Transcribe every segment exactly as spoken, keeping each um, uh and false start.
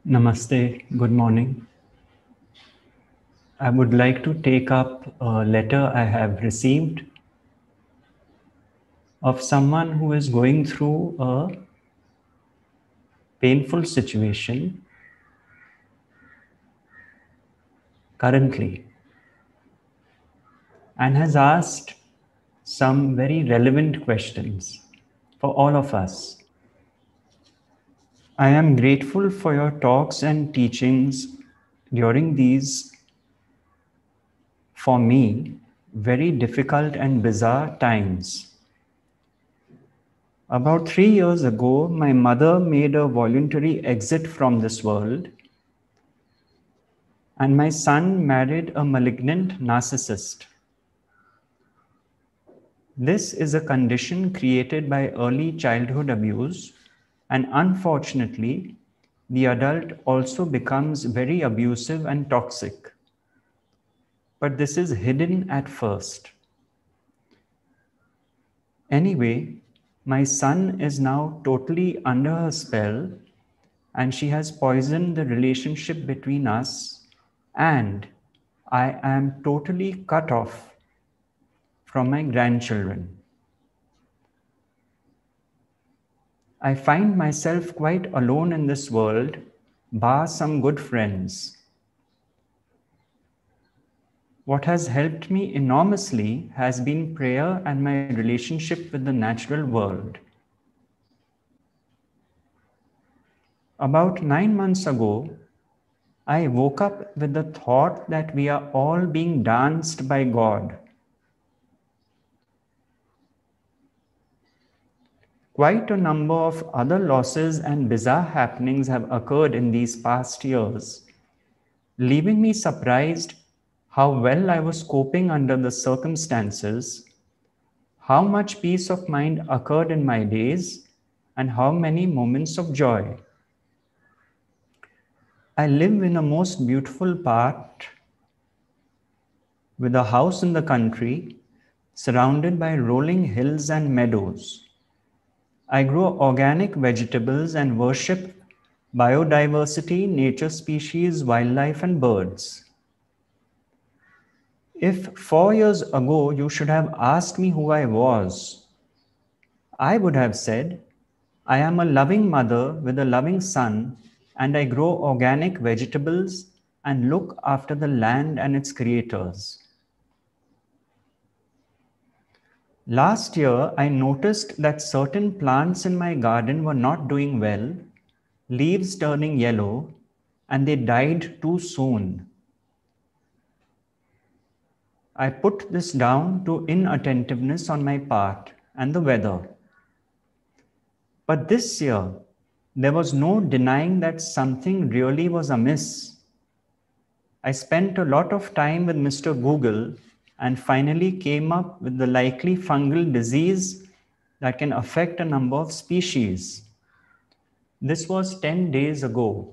Namaste, good morning. I would like to take up a letter I have received of someone who is going through a painful situation currently and has asked some very relevant questions for all of us. I am grateful for your talks and teachings during these, for me, very difficult and bizarre times. About three years ago, my mother made a voluntary exit from this world, and my son married a malignant narcissist. This is a condition created by early childhood abuse, and unfortunately, the adult also becomes very abusive and toxic. But this is hidden at first. Anyway, my son is now totally under her spell, and she has poisoned the relationship between us, and I am totally cut off from my grandchildren. I find myself quite alone in this world, bar some good friends. What has helped me enormously has been prayer and my relationship with the natural world. About nine months ago, I woke up with the thought that we are all being danced by God. Quite a number of other losses and bizarre happenings have occurred in these past years, leaving me surprised how well I was coping under the circumstances, how much peace of mind occurred in my days, and how many moments of joy. I live in a most beautiful part with a house in the country, surrounded by rolling hills and meadows. I grow organic vegetables and worship biodiversity, nature species, wildlife, and birds. If four years ago you should have asked me who I was, I would have said, I am a loving mother with a loving son, and I grow organic vegetables and look after the land and its creators. Last year, I noticed that certain plants in my garden were not doing well, leaves turning yellow, and they died too soon. I put this down to inattentiveness on my part and the weather. But this year, there was no denying that something really was amiss. I spent a lot of time with Mister Google and finally came up with the likely fungal disease that can affect a number of species. This was ten days ago.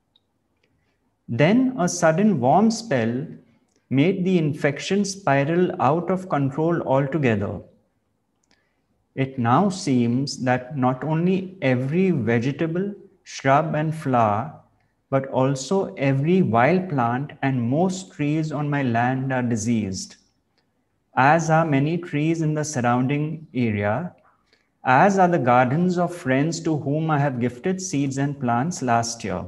Then a sudden warm spell made the infection spiral out of control altogether. It now seems that not only every vegetable, shrub, and flower, but also every wild plant and most trees on my land are diseased, as are many trees in the surrounding area, as are the gardens of friends to whom I have gifted seeds and plants last year.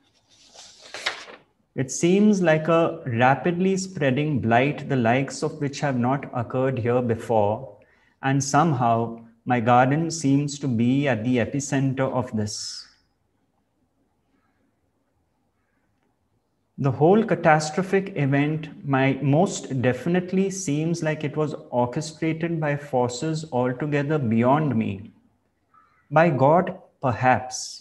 It seems like a rapidly spreading blight, the likes of which have not occurred here before, and somehow my garden seems to be at the epicenter of this. The whole catastrophic event my, most definitely seems like it was orchestrated by forces altogether beyond me. By God, perhaps.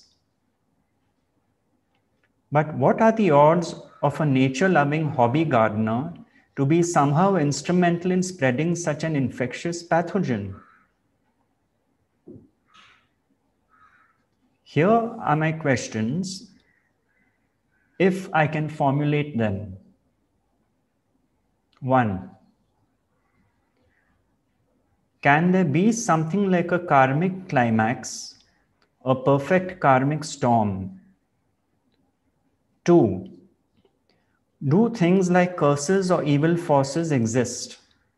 But what are the odds of a nature-loving hobby gardener to be somehow instrumental in spreading such an infectious pathogen? Here are my questions, if I can formulate them. One, can there be something like a karmic climax, a perfect karmic storm, Two, do things like curses or evil forces exist?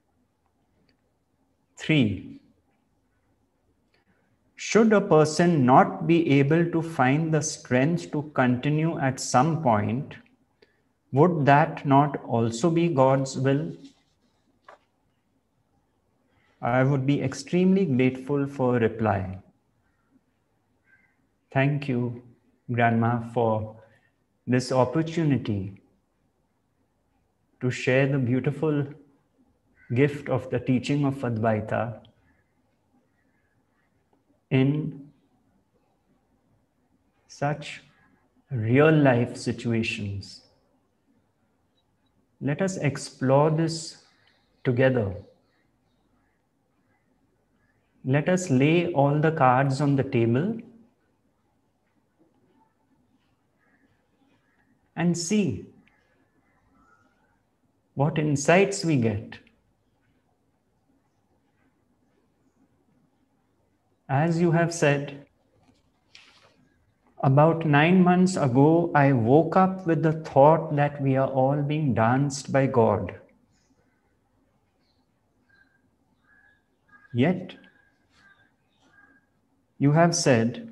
Three, should a person not be able to find the strength to continue at some point, would that not also be God's will? I would be extremely grateful for a reply. Thank you, Grandma, for this opportunity to share the beautiful gift of the teaching of Advaita in such real life situations. Let us explore this together. Let us lay all the cards on the table and see what insights we get. As you have said, about nine months ago, I woke up with the thought that we are all being danced by God. Yet, you have said,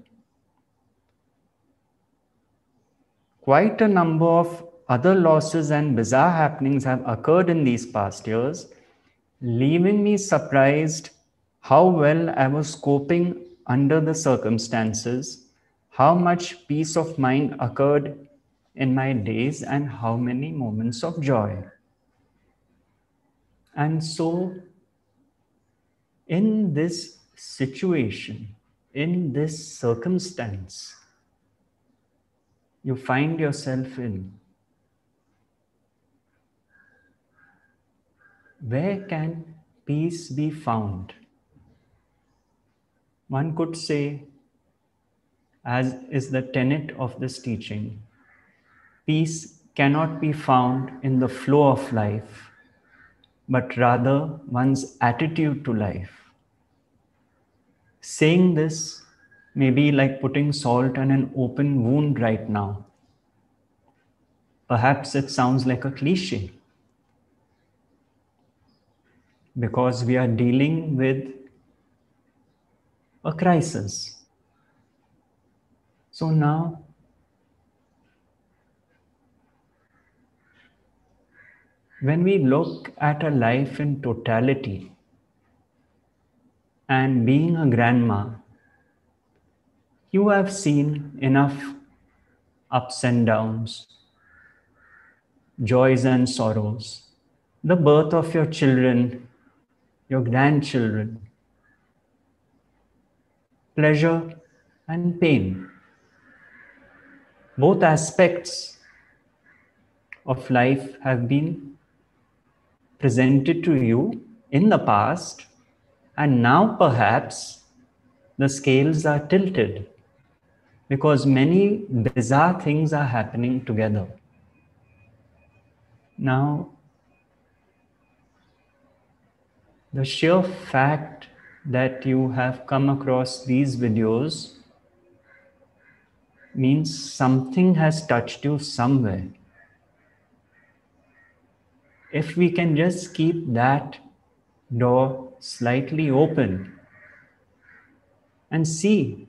quite a number of other losses and bizarre happenings have occurred in these past years, leaving me surprised how well I was coping under the circumstances, how much peace of mind occurred in my days, and how many moments of joy. And so, in this situation, in this circumstance, you find yourself in, where can peace be found? One could say, as is the tenet of this teaching, peace cannot be found in the flow of life, but rather one's attitude to life. Saying this may be like putting salt on an open wound right now. Perhaps it sounds like a cliche, because we are dealing with a crisis. So now, when we look at a life in totality, and being a grandma, you have seen enough ups and downs, joys and sorrows, the birth of your children, your grandchildren, pleasure and pain. Both aspects of life have been presented to you in the past, and now perhaps the scales are tilted because many bizarre things are happening together. Now, the sheer fact that you have come across these videos means something has touched you somewhere. If we can just keep that door slightly open and see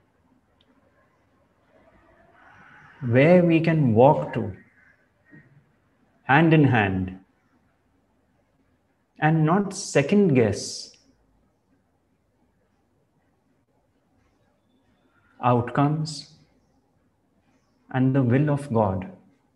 where we can walk to, hand in hand, and not second guess outcomes and the will of God.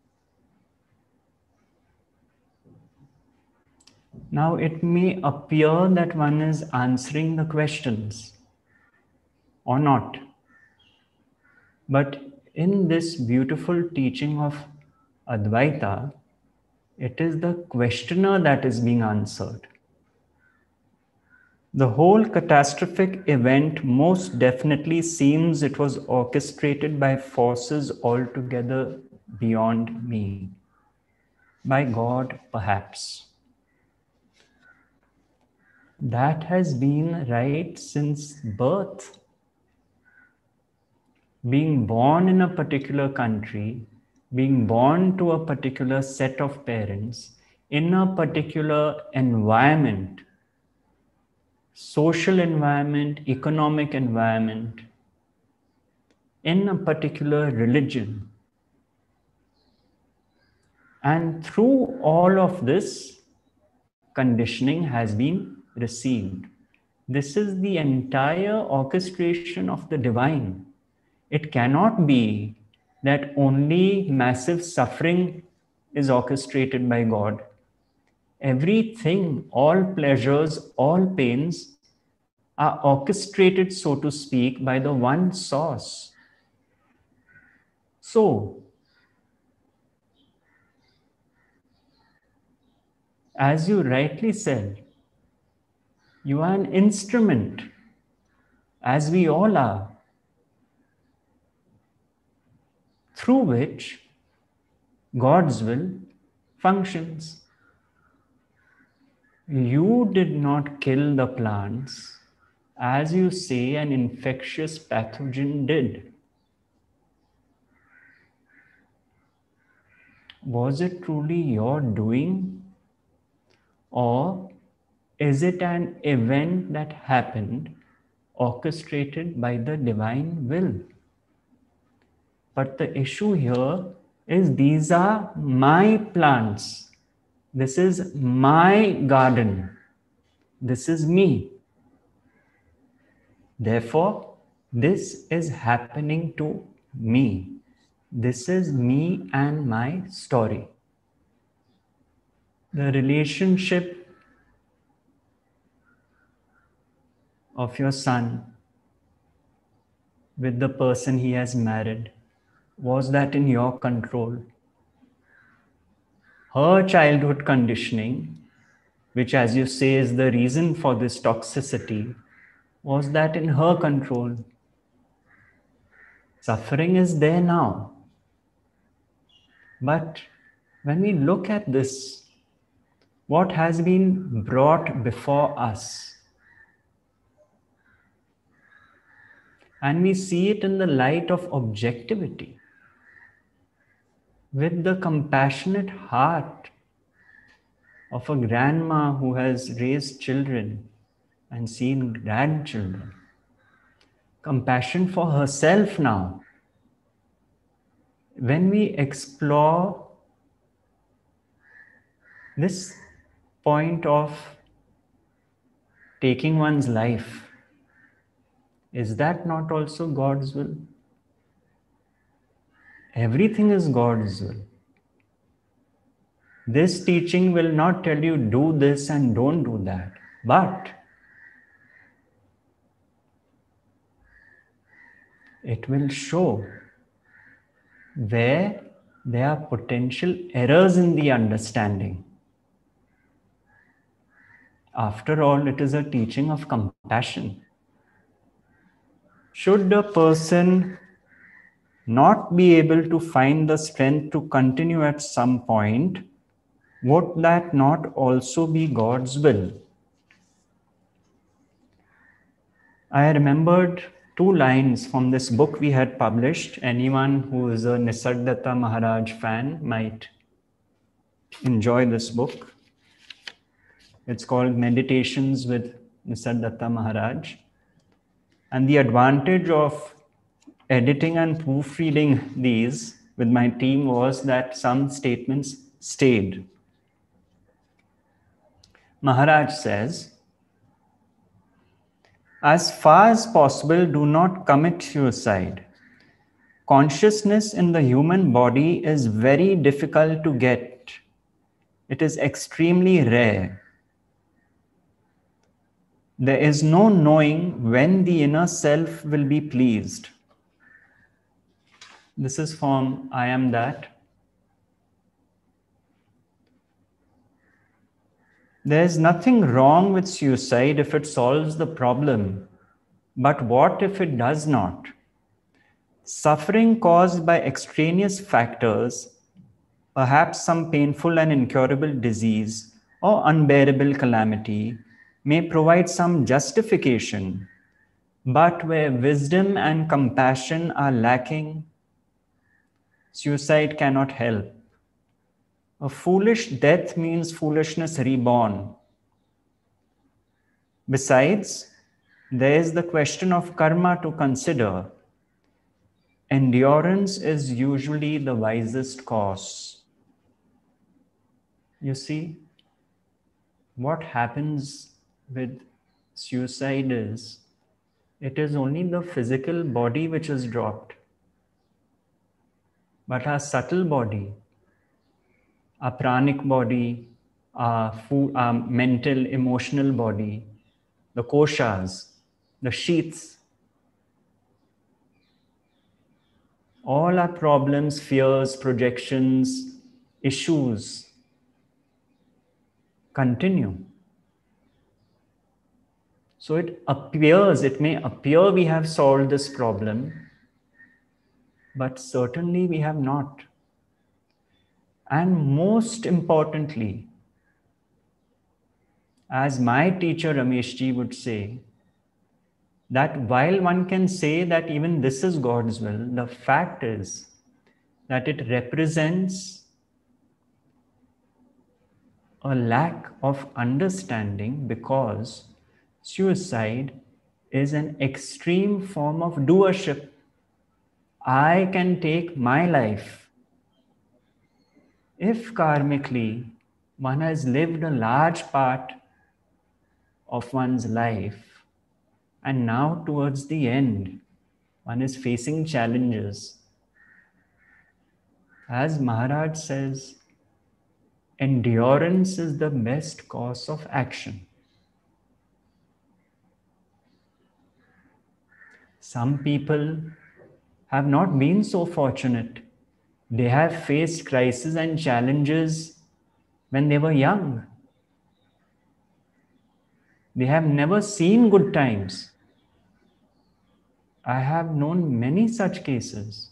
Now, it may appear that one is answering the questions or not, but in this beautiful teaching of Advaita, it is the questioner that is being answered. The whole catastrophic event most definitely seems it was orchestrated by forces altogether beyond me. By God, perhaps. That has been right since birth. Being born in a particular country being born to a particular set of parents in a particular environment, social environment, economic environment, in a particular religion. And through all of this, conditioning has been received. This is the entire orchestration of the divine. It cannot be that only massive suffering is orchestrated by God. Everything, all pleasures, all pains are orchestrated, so to speak, by the one source. So, as you rightly said, you are an instrument, as we all are, through which God's will functions. You did not kill the plants, as you say an infectious pathogen did. Was it truly your doing? Or is it an event that happened orchestrated by the divine will? But the issue here is these are my plants. This is my garden. This is me. Therefore, this is happening to me. This is me and my story. The relationship of your son with the person he has married, was that in your control? Her childhood conditioning, which as you say is the reason for this toxicity, was that in her control? Suffering is there now. But when we look at this, what has been brought before us, and we see it in the light of objectivity, with the compassionate heart of a grandma who has raised children and seen grandchildren. Compassion for herself now. When we explore this point of taking one's life, is that not also God's will? Everything is God's will. This teaching will not tell you do this and don't do that, but it will show where there are potential errors in the understanding. After all, it is a teaching of compassion. Should a person not be able to find the strength to continue at some point, would that not also be God's will? I remembered two lines from this book we had published. Anyone who is a Nisargadatta Maharaj fan might enjoy this book. It's called Meditations with Nisargadatta Maharaj. And the advantage of editing and proofreading these with my team was that some statements stayed. Maharaj says, as far as possible, do not commit suicide. Consciousness in the human body is very difficult to get. It is extremely rare. There is no knowing when the inner self will be pleased. This is from I Am That. There is nothing wrong with suicide if it solves the problem. But what if it does not? Suffering caused by extraneous factors, perhaps some painful and incurable disease or unbearable calamity, may provide some justification. But where wisdom and compassion are lacking, Suicide cannot help. A foolish death means foolishness reborn. Besides, there is the question of karma to consider. Endurance is usually the wisest course. You see, what happens with suicide is, it is only the physical body which is dropped. But our subtle body, our pranic body, our, food, our mental, emotional body, the koshas, the sheaths, all our problems, fears, projections, issues continue. So it appears, it may appear we have solved this problem, but certainly we have not. And most importantly, as my teacher Rameshji would say, that while one can say that even this is God's will, the fact is that it represents a lack of understanding, because suicide is an extreme form of doership. I can take my life. If karmically one has lived a large part of one's life, and now towards the end, one is facing challenges, as Maharaj says, endurance is the best course of action. Some people have not been so fortunate. They have faced crises and challenges when they were young. They have never seen good times. I have known many such cases.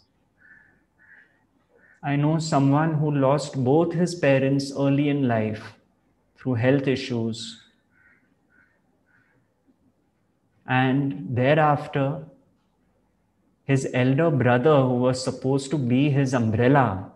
I know someone who lost both his parents early in life through health issues. And thereafter, his elder brother, who was supposed to be his umbrella,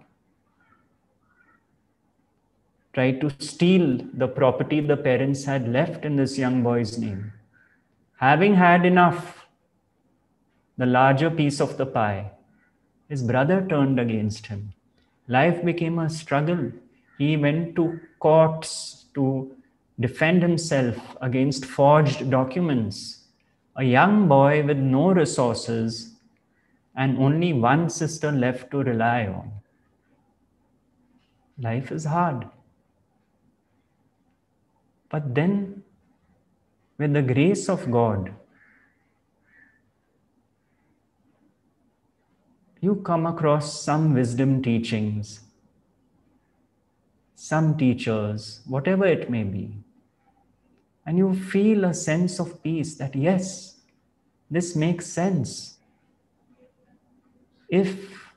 tried to steal the property the parents had left in this young boy's name. Having had enough, the larger piece of the pie, his brother turned against him. Life became a struggle. He went to courts to defend himself against forged documents. A young boy with no resources and only one sister left to rely on. Life is hard. But then, with the grace of God, you come across some wisdom teachings, some teachers, whatever it may be, and you feel a sense of peace that yes, this makes sense. If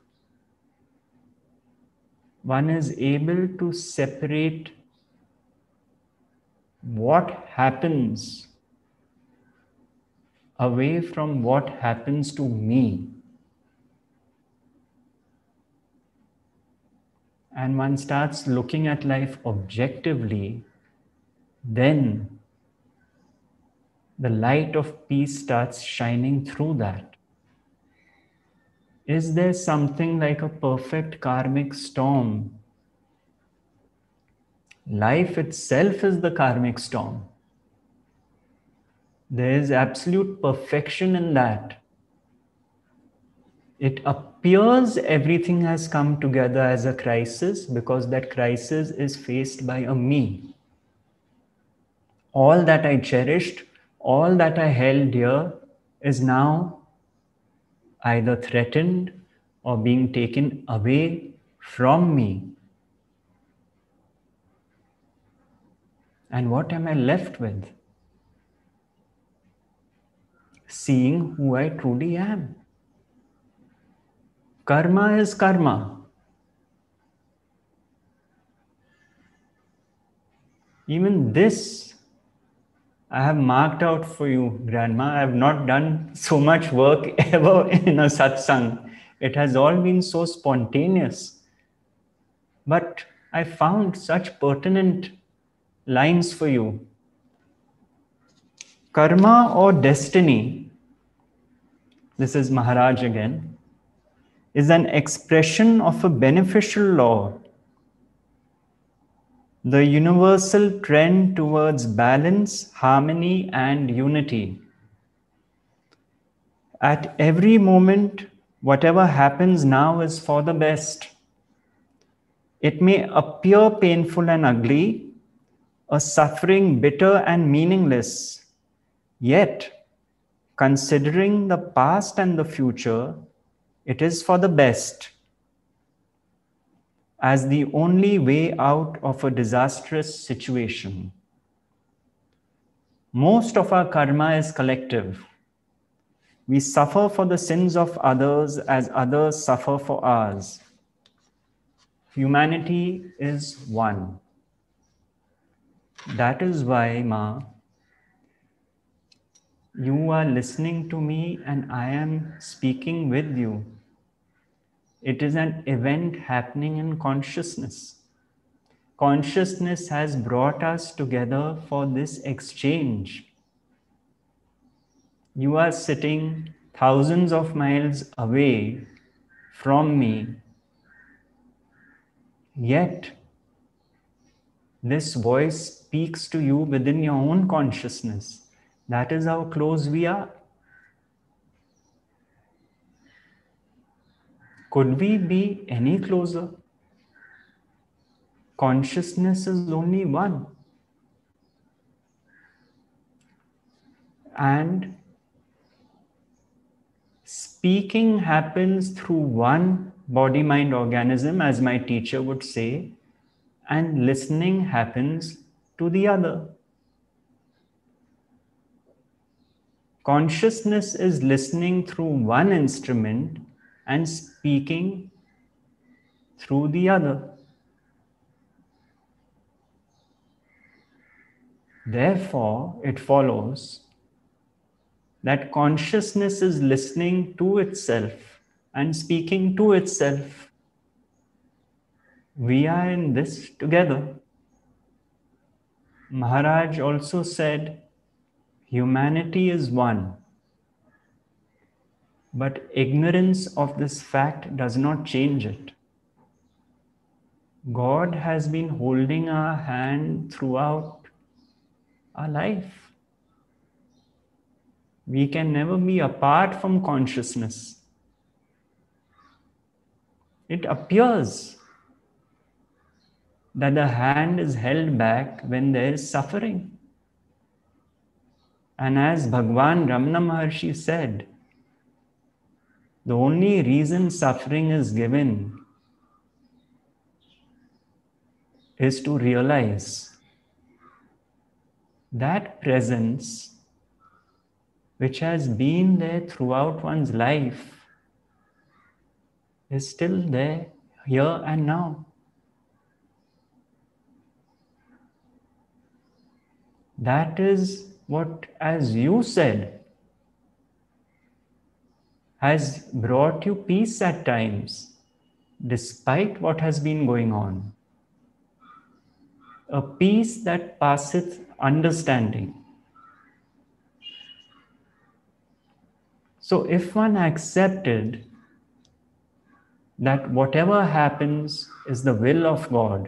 one is able to separate what happens away from what happens to me, and one starts looking at life objectively, then the light of peace starts shining through that. Is there something like a perfect karmic storm? Life itself is the karmic storm. There is absolute perfection in that. It appears everything has come together as a crisis because that crisis is faced by a me. All that I cherished, all that I held dear is now either threatened or being taken away from me. And what am I left with? Seeing who I truly am. Karma is karma. Even this I have marked out for you, Grandma. I have not done so much work ever in a satsang It has all been so spontaneous. But I found such pertinent lines for you. Karma or destiny, this is Maharaj again, is an expression of a beneficial law, the universal trend towards balance, harmony, and unity. At every moment, whatever happens now is for the best. It may appear painful and ugly, a suffering bitter and meaningless, yet, considering the past and the future, it is for the best, as the only way out of a disastrous situation. Most of our karma is collective. We suffer for the sins of others as others suffer for ours. Humanity is one. That is why, Ma, you are listening to me and I am speaking with you. It is an event happening in consciousness. Consciousness has brought us together for this exchange. You are sitting thousands of miles away from me, yet this voice speaks to you within your own consciousness. That is how close we are. Could we be any closer? Consciousness is only one. And speaking happens through one body-mind organism, as my teacher would say, and listening happens to the other. Consciousness is listening through one instrument and speaking through the other. Therefore, it follows that consciousness is listening to itself and speaking to itself. We are in this together. Maharaj also said, humanity is one. But ignorance of this fact does not change it. God has been holding our hand throughout our life. We can never be apart from consciousness. It appears that the hand is held back when there is suffering. And as Bhagwan Ramana Maharshi said, the only reason suffering is given is to realize that presence which has been there throughout one's life is still there, here and now. That is what, as you said, has brought you peace at times, despite what has been going on. A peace that passeth understanding. So if one accepted that whatever happens is the will of God,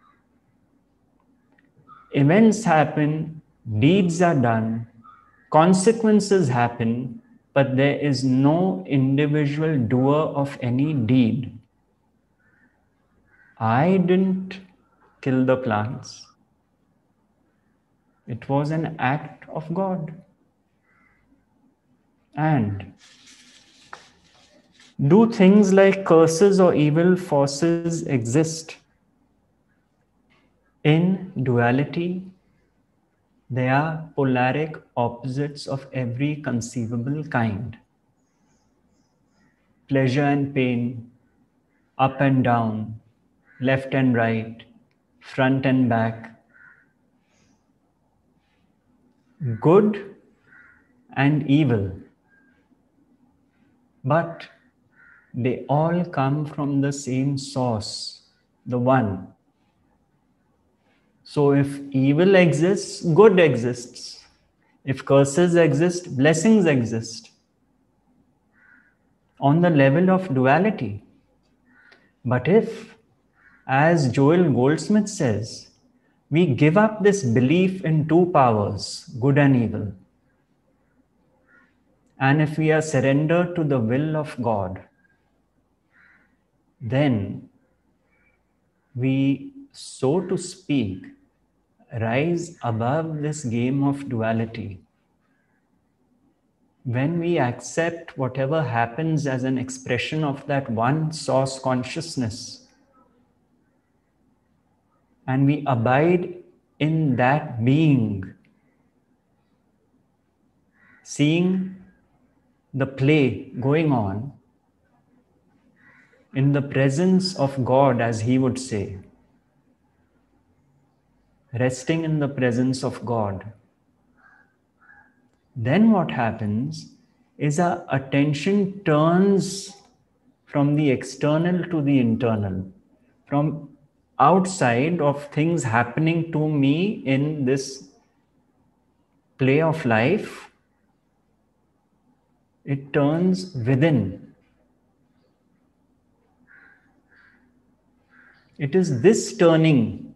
events happen, deeds are done, consequences happen, but there is no individual doer of any deed. I didn't kill the plants. It was an act of God. And do things like curses or evil forces exist? In duality, they are polaric opposites of every conceivable kind. Pleasure and pain, up and down, left and right, front and back. Good and evil. But They all come from the same source, the one. So if evil exists, good exists. If curses exist, blessings exist. On the level of duality. But if, as Joel Goldsmith says, we give up this belief in two powers, good and evil, and if we are surrendered to the will of God, then we, so to speak, rise above this game of duality. When we accept whatever happens as an expression of that one source consciousness, and we abide in that being, seeing the play going on in the presence of God, as he would say, resting in the presence of God, then what happens is our attention turns from the external to the internal, from outside of things happening to me in this play of life, it turns within. It is this turning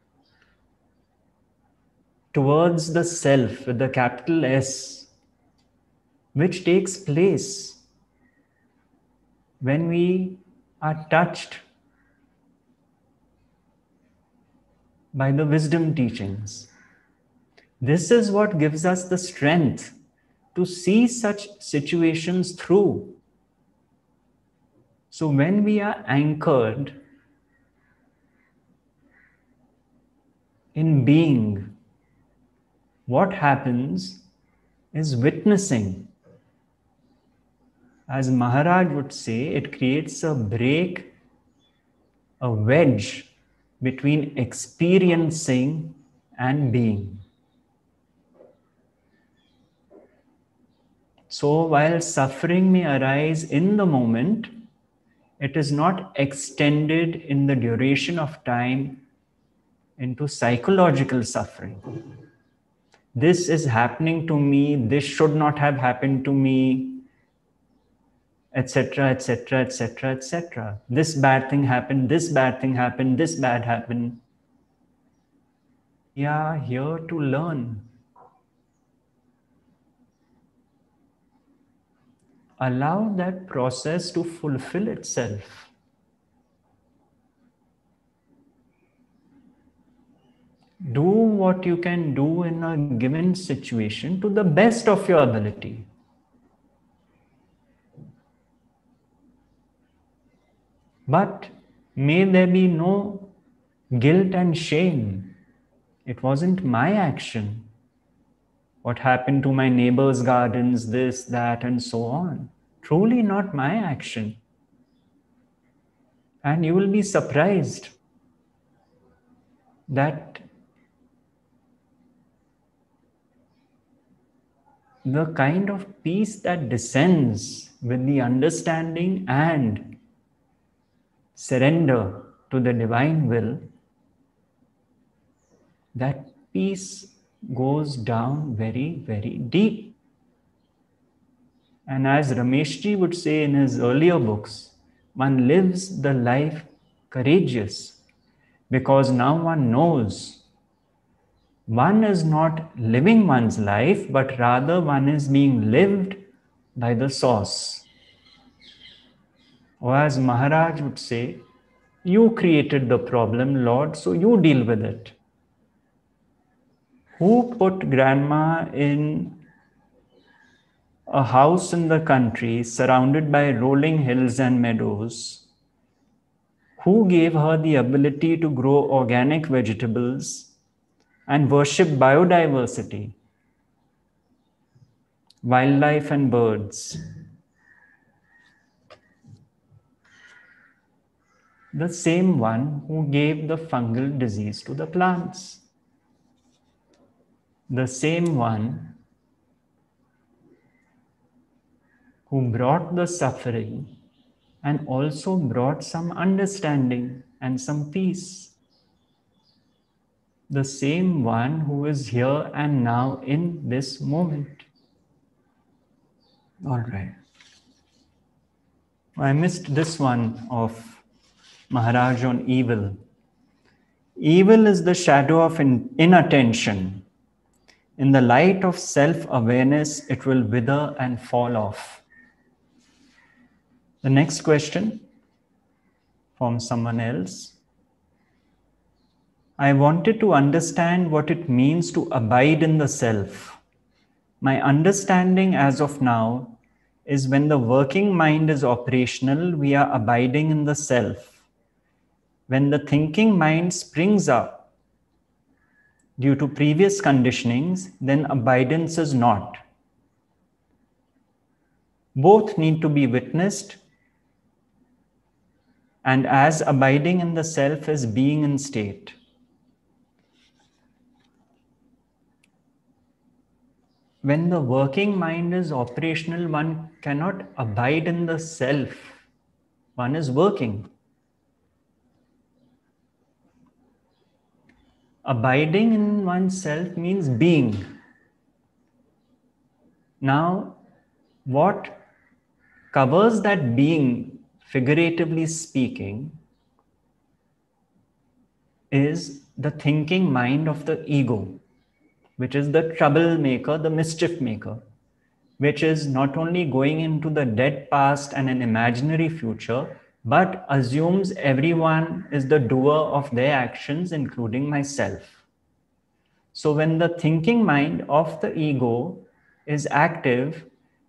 towards the self with the capital S, which takes place when we are touched by the wisdom teachings. This is what gives us the strength to see such situations through. So when we are anchored in being, what happens is witnessing. As Maharaj would say, it creates a break, a wedge between experiencing and being. So while suffering may arise in the moment, it is not extended in the duration of time into psychological suffering. This is happening to me, this should not have happened to me, et cetera, et cetera, et cetera, et cetera. This bad thing happened, this bad thing happened, this bad happened. We are here to learn. Allow that process to fulfill itself. Do what you can do in a given situation to the best of your ability. But may there be no guilt and shame. It wasn't my action. What happened to my neighbor's gardens, this, that, and so on. Truly not my action. And you will be surprised that the kind of peace that descends with the understanding and surrender to the divine will, that peace goes down very, very deep. And as Rameshji would say in his earlier books, one lives the life courageous because now one knows one is not living one's life, but rather one is being lived by the source. Or as Maharaj would say, you created the problem, Lord, so you deal with it. Who put grandma in a house in the country surrounded by rolling hills and meadows? Who gave her the ability to grow organic vegetables and worship biodiversity, wildlife and birds? The same one who gave the fungal disease to the plants. The same one who brought the suffering and also brought some understanding and some peace. The same one who is here and now in this moment. All right. I missed this one of Maharaj on evil. Evil is the shadow of in- inattention. In the light of self-awareness, it will wither and fall off. The next question from someone else. I wanted to understand what it means to abide in the self. My understanding as of now is when the working mind is operational, we are abiding in the self. When the thinking mind springs up due to previous conditionings, then abidance is not. Both need to be witnessed, and as abiding in the self is being in state. When the working mind is operational, one cannot abide in the self. One is working. Abiding in oneself means being. Now, what covers that being, figuratively speaking, is the thinking mind of the ego, which is the troublemaker, the mischief maker, which is not only going into the dead past and an imaginary future, but assumes everyone is the doer of their actions, including myself. So when the thinking mind of the ego is active,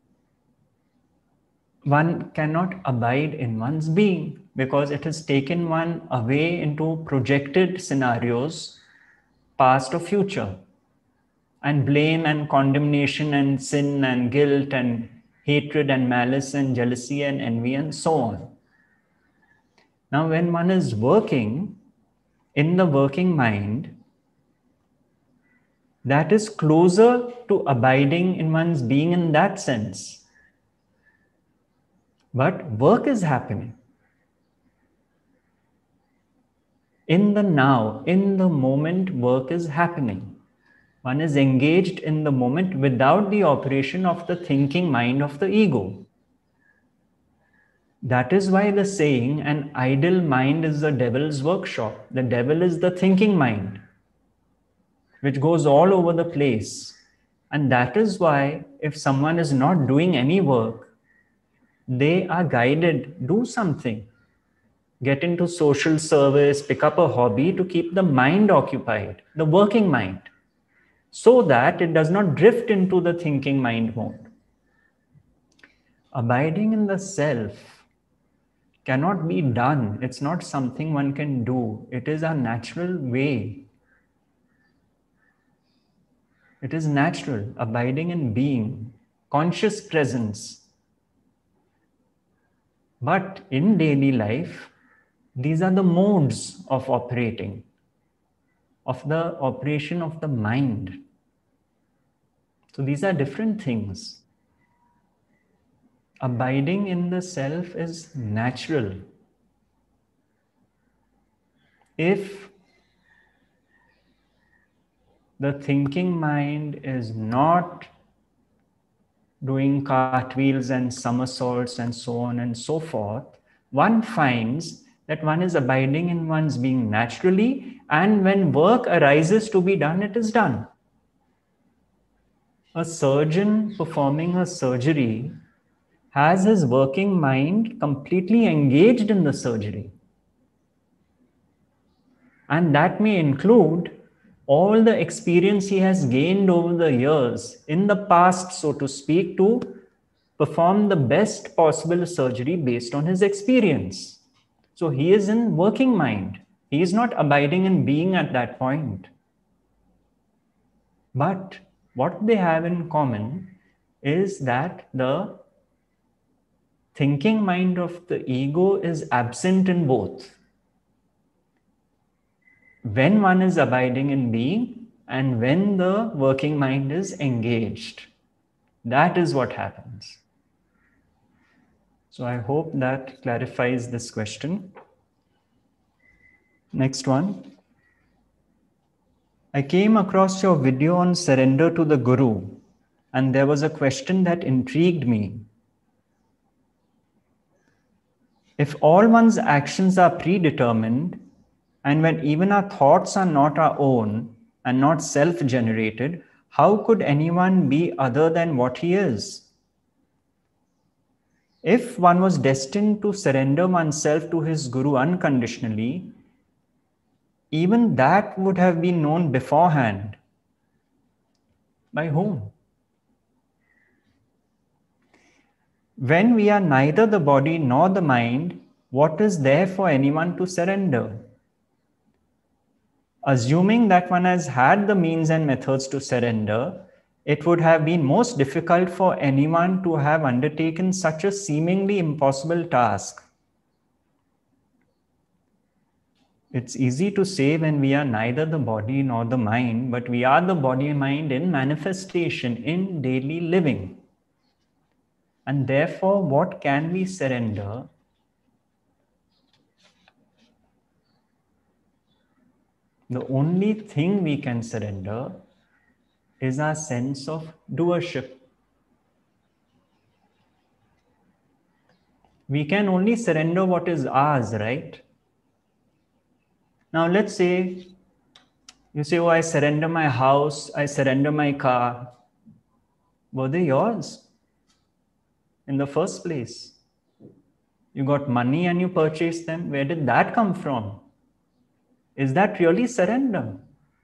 one cannot abide in one's being because it has taken one away into projected scenarios, past or future, and blame and condemnation and sin and guilt and hatred and malice and jealousy and envy and so on. Now, when one is working in the working mind, that is closer to abiding in one's being in that sense. But work is happening. In the now, in the moment, work is happening. One is engaged in the moment without the operation of the thinking mind of the ego. That is why the saying, an idle mind is the devil's workshop. The devil is the thinking mind, which goes all over the place. And that is why if someone is not doing any work, they are guided, do something. Get into social service, pick up a hobby to keep the mind occupied, the working mind, so that it does not drift into the thinking mind mode. Abiding in the self cannot be done. It's not something one can do. It is a natural way. It is natural, abiding in being, conscious presence. But in daily life, these are the modes of operating, of the operation of the mind. So these are different things. Abiding in the self is natural. If the thinking mind is not doing cartwheels and somersaults and so on and so forth, one finds that one is abiding in one's being naturally, and when work arises to be done, it is done. A surgeon performing a surgery has his working mind completely engaged in the surgery. And that may include all the experience he has gained over the years, in the past, so to speak, to perform the best possible surgery based on his experience. So he is in working mind. He is not abiding in being at that point. But what they have in common is that the thinking mind of the ego is absent in both. When one is abiding in being and when the working mind is engaged. That is what happens. So I hope that clarifies this question. Next one. I came across your video on surrender to the Guru, and there was a question that intrigued me. If all one's actions are predetermined, and when even our thoughts are not our own and not self-generated, how could anyone be other than what he is? If one was destined to surrender oneself to his Guru unconditionally, even that would have been known beforehand. By whom? When we are neither the body nor the mind, what is there for anyone to surrender? Assuming that one has had the means and methods to surrender, it would have been most difficult for anyone to have undertaken such a seemingly impossible task. It's easy to say when we are neither the body nor the mind, but we are the body and mind in manifestation, in daily living. And therefore, what can we surrender? The only thing we can surrender is our sense of doership. We can only surrender what is ours, right? Now, let's say you say, oh, I surrender my house, I surrender my car. Were they yours in the first place? You got money and you purchased them. Where did that come from? Is that really surrender?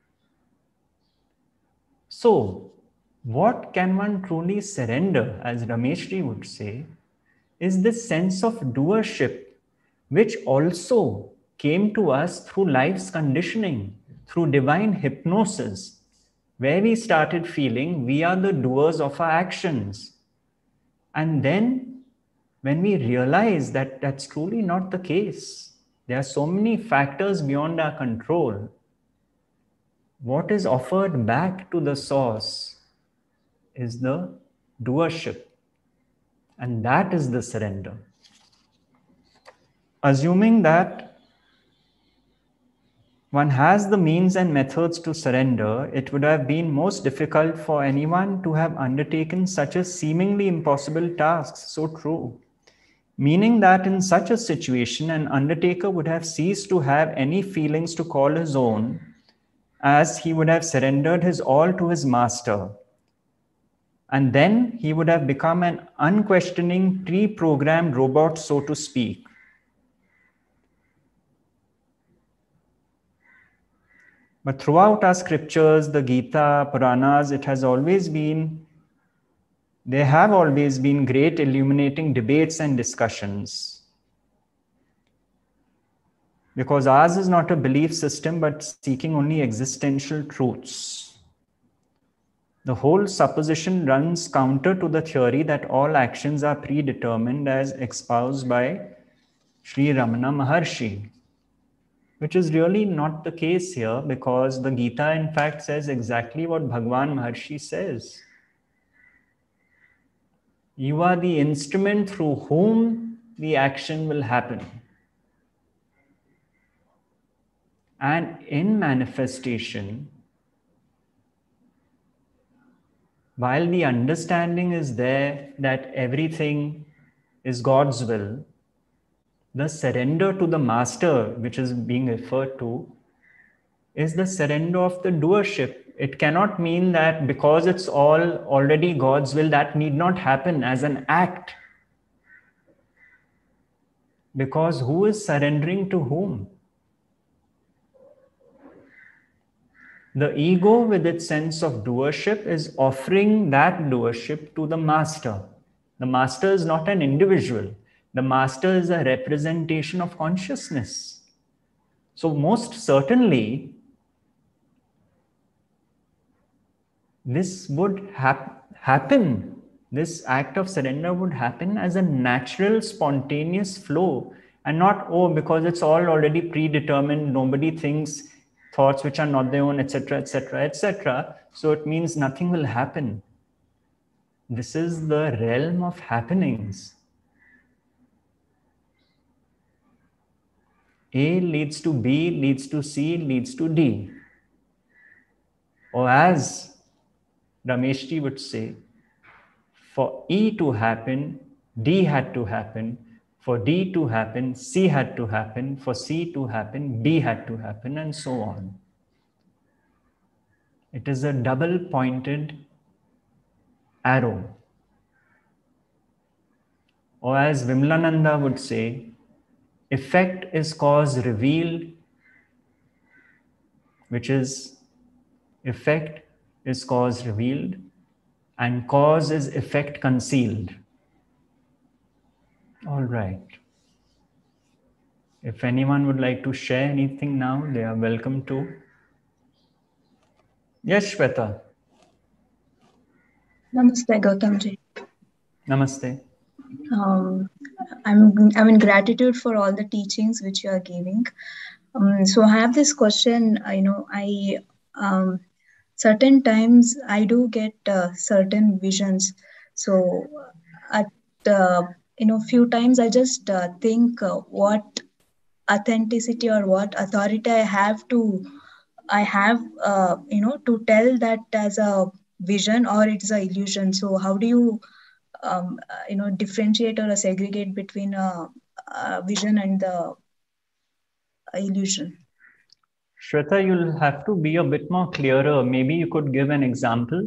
So, what can one truly surrender, as Rameshji would say, is this sense of doership, which also came to us through life's conditioning, through divine hypnosis, where we started feeling we are the doers of our actions. And then when we realize that that's truly not the case, there are so many factors beyond our control, what is offered back to the source is the doership. And that is the surrender. Assuming that one has the means and methods to surrender, it would have been most difficult for anyone to have undertaken such a seemingly impossible task. So true. Meaning that in such a situation, an undertaker would have ceased to have any feelings to call his own, as he would have surrendered his all to his master. And then he would have become an unquestioning, pre-programmed robot, so to speak. But throughout our scriptures, the Gita, Puranas, it has always been, there have always been great illuminating debates and discussions. Because ours is not a belief system, but seeking only existential truths. The whole supposition runs counter to the theory that all actions are predetermined as espoused by Sri Ramana Maharshi, which is really not the case here, because the Gita in fact says exactly what Bhagwan Maharshi says. You are the instrument through whom the action will happen. And in manifestation, while the understanding is there that everything is God's will, the surrender to the master, which is being referred to, is the surrender of the doership. It cannot mean that because it's all already God's will, that need not happen as an act. Because who is surrendering to whom? The ego, with its sense of doership, is offering that doership to the master. The master is not an individual. The master is a representation of consciousness. So most certainly, this would hap- happen. This act of surrender would happen as a natural, spontaneous flow, and not, oh, because it's all already predetermined, nobody thinks thoughts which are not their own, et cetera, et cetera, et cetera. So it means nothing will happen. This is the realm of happenings. A leads to B, leads to C, leads to D. Or as Rameshji would say, for E to happen, D had to happen. For D to happen, C had to happen. For C to happen, B had to happen, and so on. It is a double-pointed arrow. Or as Vimlananda would say, effect is cause revealed, which is effect is cause revealed, and cause is effect concealed. All right. If anyone would like to share anything now, they are welcome to. Yes, Shweta. Namaste, Gautamji. Namaste. Um, I'm I'm in gratitude for all the teachings which you are giving. Um, so I have this question. I know I um, certain times I do get uh, certain visions. So at uh, you know few times I just uh, think uh, what authenticity or what authority I have to I have uh, you know to tell that as a vision or it's a illusion. So how do you um, uh, you know differentiate or segregate between a, a vision and the illusion? Shweta, you'll have to be a bit more clearer. Maybe you could give an example.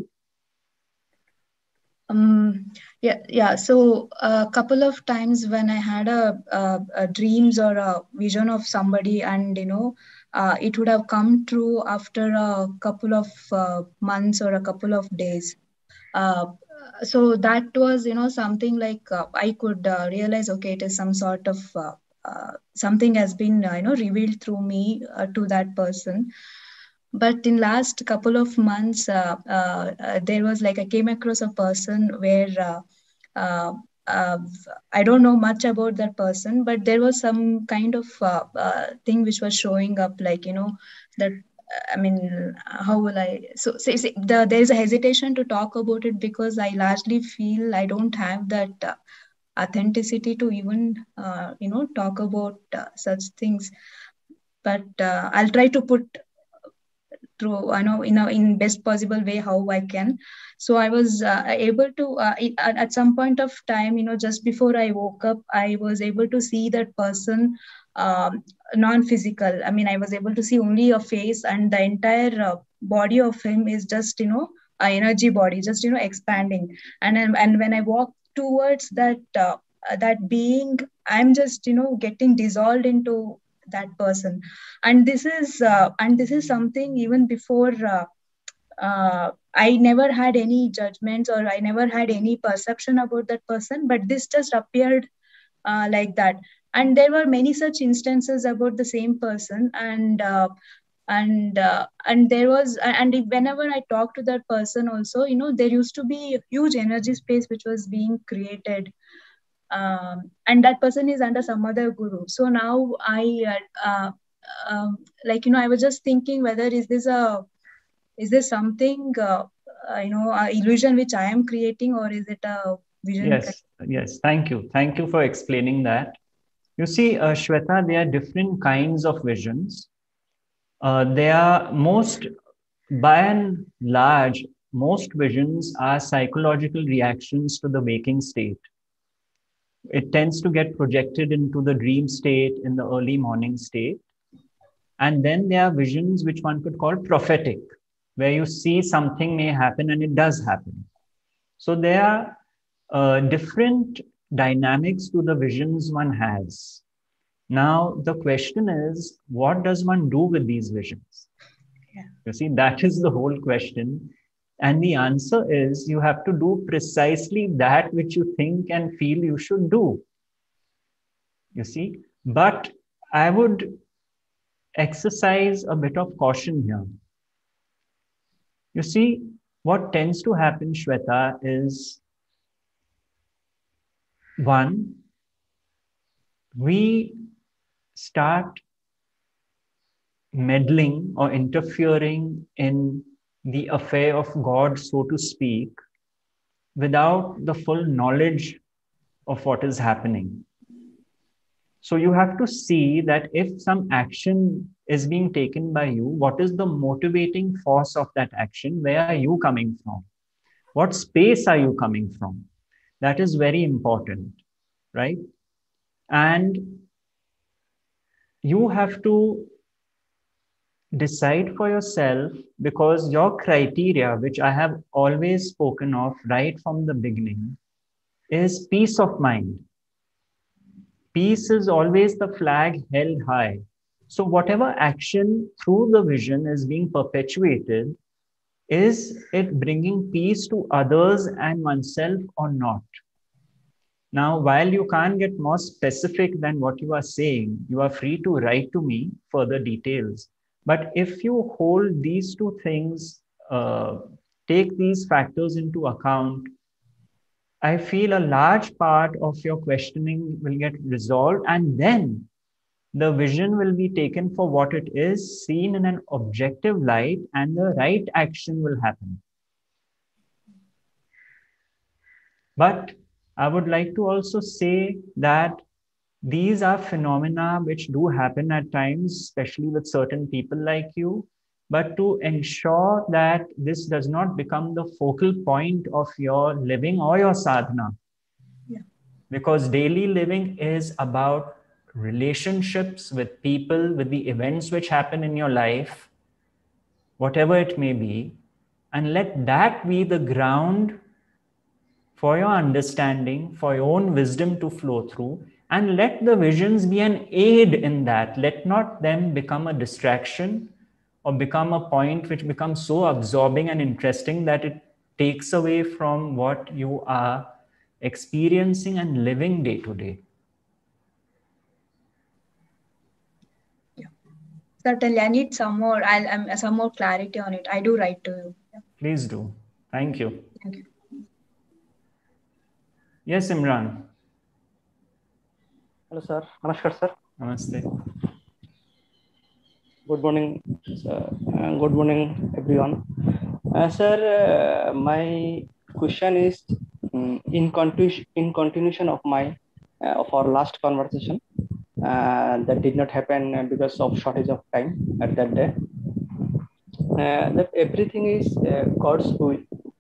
Um, yeah, yeah. So a couple of times when I had a, a, a dreams or a vision of somebody, and you know, uh, it would have come true after a couple of uh, months or a couple of days. Uh, so that was, you know, something like uh, I could uh, realize, okay, it is some sort of uh, uh, something has been, uh, you know, revealed through me uh, to that person. But in last couple of months, uh, uh, uh, there was like I came across a person where uh, uh, uh, I don't know much about that person, but there was some kind of uh, uh, thing which was showing up, like you know that. I mean, how will I? So, say, say, the, there is a hesitation to talk about it because I largely feel I don't have that uh, authenticity to even, uh, you know, talk about uh, such things. But uh, I'll try to put through I know in a in best possible way how I can. So I was uh, able to uh, at, at some point of time, you know, just before I woke up, I was able to see that person um, non-physical. I mean, I was able to see only a face, and the entire uh, body of him is just you know a energy body, just you know expanding. And then- and when I walk towards that uh, that being, I'm just you know getting dissolved into that person. And this is uh, and this is something even before uh, uh, I never had any judgments or I never had any perception about that person, but this just appeared uh, like that. And there were many such instances about the same person. And uh, and uh, and there was and whenever I talked to that person also, you know there used to be a huge energy space which was being created, um, and that person is under some other guru. So now I uh, uh, um, like you know I was just thinking whether is this a is this something uh, uh, you know a illusion which I am creating, or is it a vision? Yes, yes. Thank you. Thank you for explaining that. You see, uh, Shweta, there are different kinds of visions. Uh, they are most, by and large, most visions are psychological reactions to the waking state. It tends to get projected into the dream state in the early morning state. And then there are visions which one could call prophetic, where you see something may happen and it does happen. So there are uh, different dynamics to the visions one has. Now, the question is, what does one do with these visions? Yeah. You see, that is the whole question. And the answer is you have to do precisely that which you think and feel you should do. You see, but I would exercise a bit of caution here. You see, what tends to happen, Shweta, is one, we start meddling or interfering in the affair of God, so to speak, without the full knowledge of what is happening. So you have to see that if some action is being taken by you, what is the motivating force of that action? Where are you coming from? What space are you coming from? That is very important, right? And you have to decide for yourself, because your criteria, which I have always spoken of right from the beginning, is peace of mind. Peace is always the flag held high. So, whatever action through the vision is being perpetuated, is it bringing peace to others and oneself or not? Now, while you can't get more specific than what you are saying, you are free to write to me further details. But if you hold these two things, uh, take these factors into account, I feel a large part of your questioning will get resolved, and then the vision will be taken for what it is, seen in an objective light, and the right action will happen. But I would like to also say that these are phenomena which do happen at times, especially with certain people like you. But to ensure that this does not become the focal point of your living or your sadhana, Yeah. because daily living is about relationships with people, with the events which happen in your life, whatever it may be, and let that be the ground for your understanding, for your own wisdom to flow through, and let the visions be an aid in that. Let not them become a distraction or become a point which becomes so absorbing and interesting that it takes away from what you are experiencing and living day to day. Yeah. Certainly, I need some more. I'll um, some more clarity on it. I do write to you. Yeah. Please do. Thank you. Thank you. Yes, Imran. Hello, sir. Namaskar, sir. Namaste. Good morning, sir. Uh, good morning, everyone. Uh, sir, uh, my question is um, in, continu- in continuation of my uh, of our last conversation uh, that did not happen because of shortage of time at that day. Uh, that everything is uh, God's will.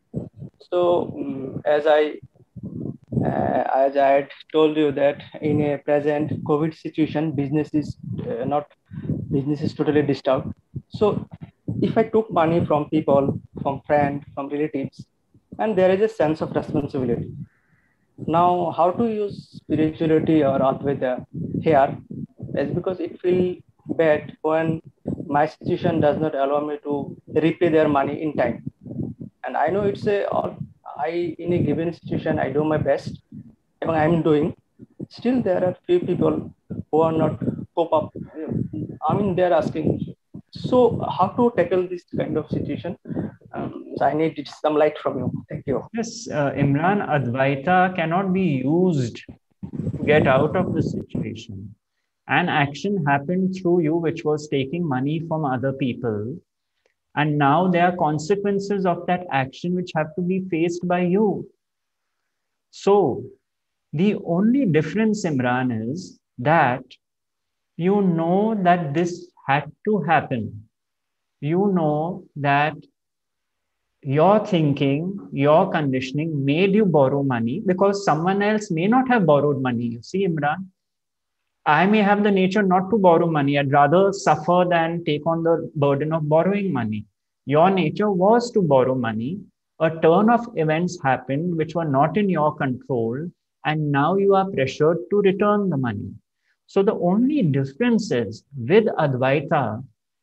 So, um, as I uh, as I had told you that in a present COVID situation, business is uh, not business is totally disturbed. So, if I took money from people, from friends, from relatives, and there is a sense of responsibility. Now, how to use spirituality or Advaita here is because it feels bad when my situation does not allow me to repay their money in time. And I know it's a all I in a given situation I do my best, and I'm doing. Still, there are few people who are not cope up. I mean, they're asking. So, how to tackle this kind of situation? Um, so I need some light from you. Thank you. Yes, uh, Imran, Advaita cannot be used to get out of the situation. An action happened through you which was taking money from other people. And now there are consequences of that action which have to be faced by you. So the only difference, Imran, is that you know that this had to happen. You know that your thinking, your conditioning made you borrow money because someone else may not have borrowed money. You see, Imran, I may have the nature not to borrow money. I'd rather suffer than take on the burden of borrowing money. Your nature was to borrow money. A turn of events happened which were not in your control, and now you are pressured to return the money. So the only difference is with Advaita,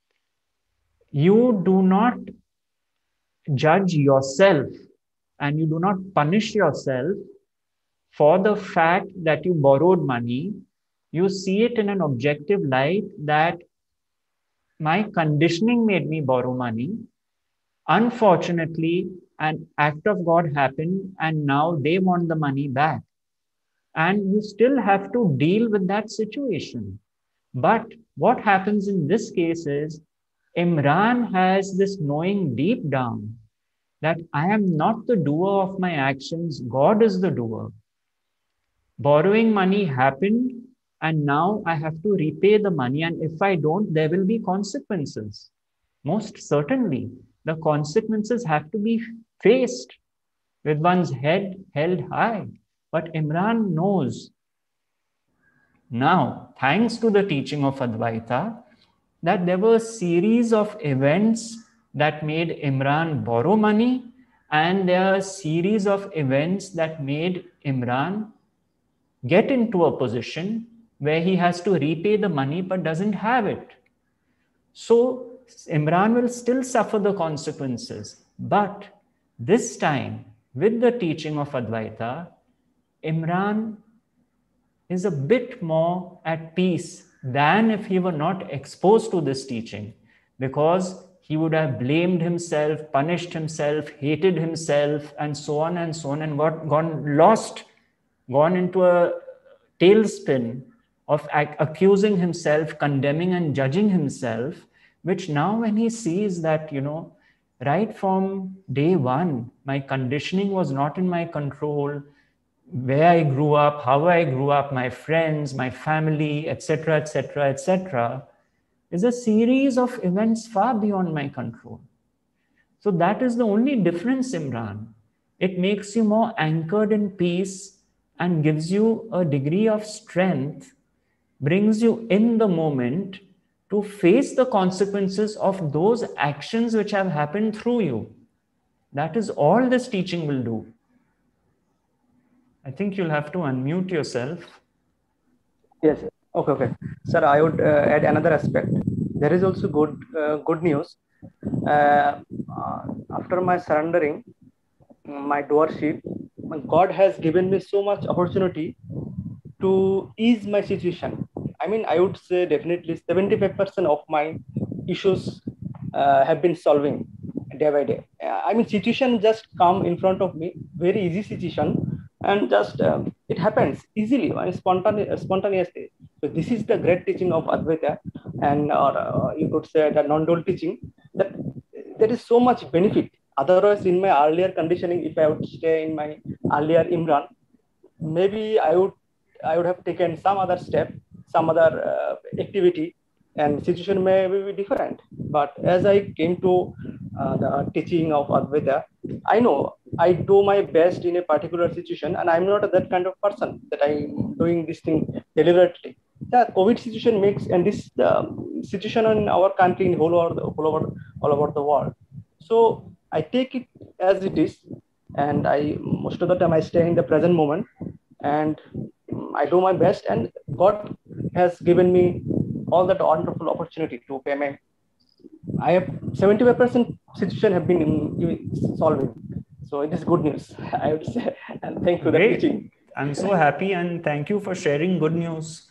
you do not judge yourself and you do not punish yourself for the fact that you borrowed money. You see it in an objective light that my conditioning made me borrow money. Unfortunately, an act of God happened and now they want the money back. And you still have to deal with that situation. But what happens in this case is Imran has this knowing deep down that I am not the doer of my actions, God is the doer. Borrowing money happened, and now I have to repay the money, and if I don't, there will be consequences. Most certainly, the consequences have to be faced with one's head held high. But Imran knows now, thanks to the teaching of Advaita, that there were a series of events that made Imran borrow money, and there are a series of events that made Imran get into a position where he has to repay the money but doesn't have it. So Imran will still suffer the consequences. But this time, with the teaching of Advaita, Imran is a bit more at peace than if he were not exposed to this teaching, because he would have blamed himself, punished himself, hated himself, and so on and so on, and got gone lost, gone into a tailspin of accusing himself, condemning and judging himself, which now when he sees that, you know, right from day one, my conditioning was not in my control, where I grew up, how I grew up, my friends, my family, et cetera, et cetera, et cetera, is a series of events far beyond my control. So that is the only difference, Imran. It makes you more anchored in peace and gives you a degree of strength, brings you in the moment to face the consequences of those actions which have happened through you. That is all this teaching will do. I think you'll have to unmute yourself. Yes. Okay. Okay. Sir, I would uh, add another aspect. There is also good uh, good news. Uh, uh, after my surrendering my doorship, God has given me so much opportunity to ease my situation. I mean, I would say definitely seventy-five percent of my issues uh, have been solving day by day. I mean, situation just come in front of me, very easy situation, and just uh, it happens easily, uh, spontaneous, spontaneously. So this is the great teaching of Advaita, and or uh, you could say the non-dual teaching, that there is so much benefit. Otherwise, in my earlier conditioning, if I would stay in my earlier Imran, maybe I would I would have taken some other step, some other uh, activity, and situation may be different. But as I came to uh, the teaching of Advaita, I know I do my best in a particular situation, and I'm not that kind of person that I'm doing this thing deliberately. The COVID situation makes, and this uh, situation in our country, in whole over the, all over all over the world. So I take it as it is, and I most of the time I stay in the present moment, and I do my best, and God has given me all that wonderful opportunity to pay my. I have seventy-five percent situation have been in, in solving, so it is good news, I would say, and thank you for the teaching. I'm so happy, and thank you for sharing good news.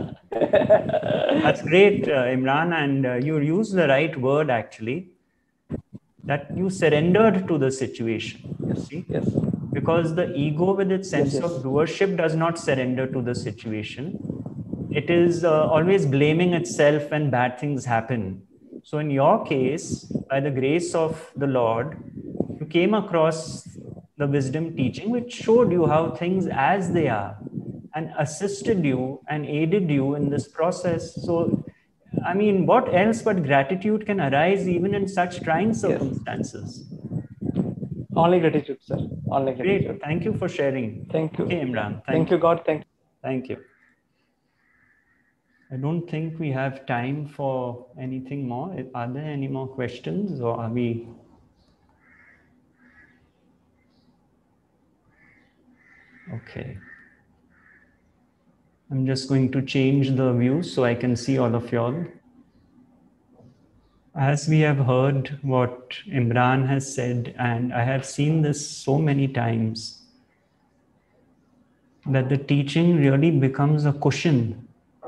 That's great, uh, Imran, and uh, you used the right word actually. That you surrendered to the situation. Yes. See? Yes. Because the ego, with its sense yes, yes. of doership, does not surrender to the situation. It is uh, always blaming itself when bad things happen. So in your case, by the grace of the Lord, you came across the wisdom teaching, which showed you how things as they are and assisted you and aided you in this process. So, I mean, what else but gratitude can arise even in such trying circumstances? Yes. Only gratitude, sir. Only gratitude. Great. Thank you for sharing. Thank you. Okay, Imran. Thank, Thank you, you. God. Thank you. Thank you. I don't think we have time for anything more. Are there any more questions, or are we? Okay. I'm just going to change the view so I can see all of y'all. As we have heard what Imran has said, and I have seen this so many times, that the teaching really becomes a cushion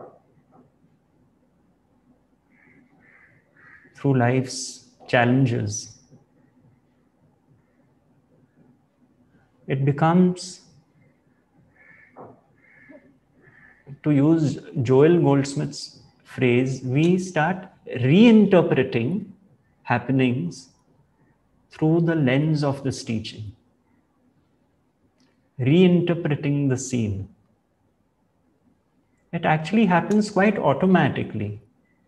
through life's challenges. It becomes, to use Joel Goldsmith's phrase, we start reinterpreting happenings through the lens of this teaching, reinterpreting the scene. It actually happens quite automatically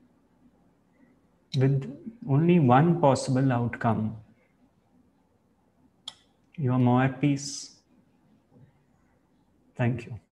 with only one possible outcome. You are more at peace. Thank you.